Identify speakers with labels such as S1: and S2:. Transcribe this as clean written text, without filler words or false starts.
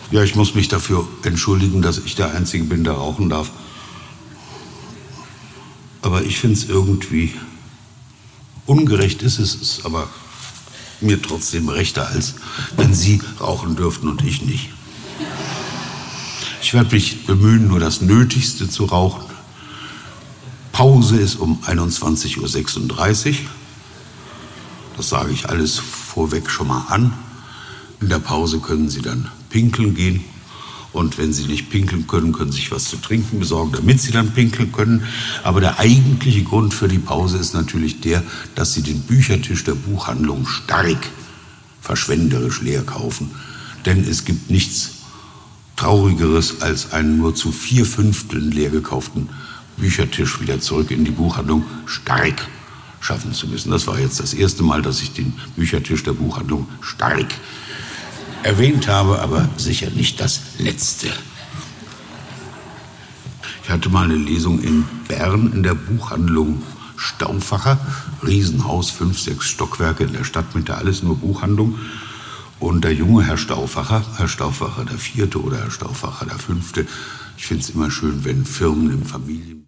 S1: Ja, ich muss mich dafür entschuldigen, dass ich der Einzige bin, der rauchen darf. Aber ich finde es irgendwie ungerecht, ist es aber mir trotzdem rechter, als wenn Sie rauchen dürften und ich nicht. Ich werde mich bemühen, nur das Nötigste zu rauchen. Pause ist um 21:36 Uhr. Das sage ich alles vorweg schon mal an. In der Pause können Sie dann pinkeln gehen. Und wenn Sie nicht pinkeln können, können Sie sich was zu trinken besorgen, damit Sie dann pinkeln können. Aber der eigentliche Grund für die Pause ist natürlich der, dass Sie den Büchertisch der Buchhandlung stark verschwenderisch leer kaufen. Denn es gibt nichts Traurigeres, als einen nur zu 4/5 leer gekauften Büchertisch wieder zurück in die Buchhandlung stark schaffen zu müssen. Das war jetzt das erste Mal, dass ich den Büchertisch der Buchhandlung stark erwähnt habe, aber sicher nicht das letzte. Ich hatte mal eine Lesung in Bern in der Buchhandlung Stauffacher. Riesenhaus, 5, 6 Stockwerke in der Stadtmitte, alles nur Buchhandlung. Und der junge Herr Stauffacher der 4. oder Herr Stauffacher der 5. Ich finde es immer schön, wenn Firmen im Familien